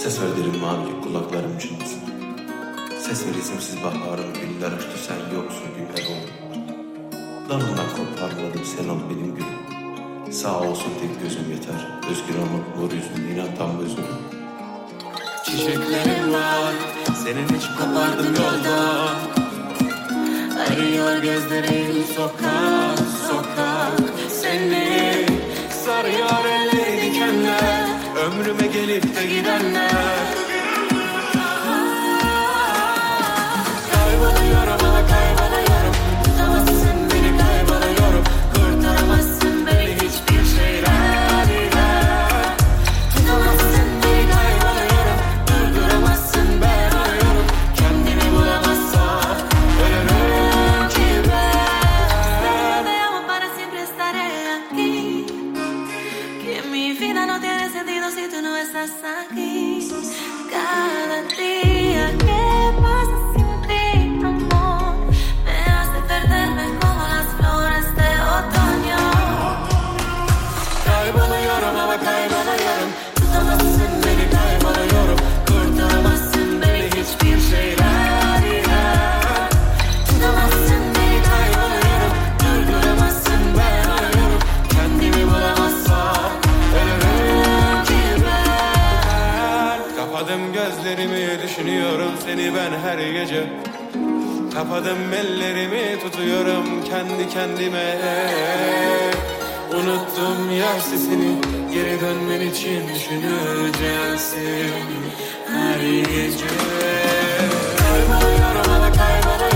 Ses ver derim mavi kulaklarım çınlasın. Ses ver isimsiz baharım, güller açtı sen yoksun güller oldu. Dalından koparmadım sen ol benim gülüm. Sağ olsun tek gözüm yeter, özgür olmak mor yüzün inan tam gözüm. Çiçeklerim var, senin hiç kopardım yoldan. Arıyor gözlerim sokak sokak seni. Sarıyor elleri dikenler, ömrüme gelip de gidenler. Kayboluyorum ama kayboluyorum, tutamazsın beni kayboluyorum. Kurtaramazsın beni hiçbir şeyler ile. Tutamazsın beni kayboluyorum, durduramazsın ben arıyorum. Kendimi bulamazsam ölürüm ki ben. Te amo para siempre estaré aquí. Que mi vida no tiene sentido si tú no estás aquí. Cada día que pasa sin ti, amor, me hace perderme como las flores de otoño. Kayboluyorum ama kayboluyorum, tutamazsın beni kayboluyorum. Kurtaramazsın beni hiçbir şeyler ile. Tutamazsın beni Kayboluyorum, durduramazsın ben arıyorum. Kendimi bulamazsam ölürüm ki ben. Kapadım gözlerimi düşünüyorum seni ben her gece. Kapadım ellerimi tutuyorum kendi kendime. Unuttum yar sesini, geri dönmen için düşüneceksin her gece. Kayboluyorum ama kayboluyorum.